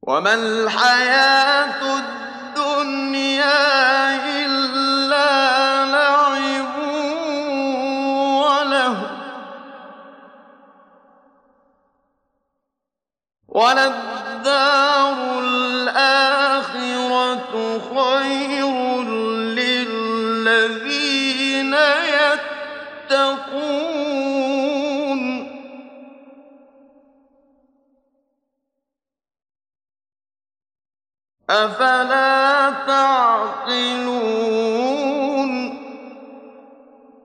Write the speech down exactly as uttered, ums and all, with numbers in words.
وما الحياة الدنيا إلا لعب ولهو وللدار الآخرة خير للذين يتقون أفلا تعقلون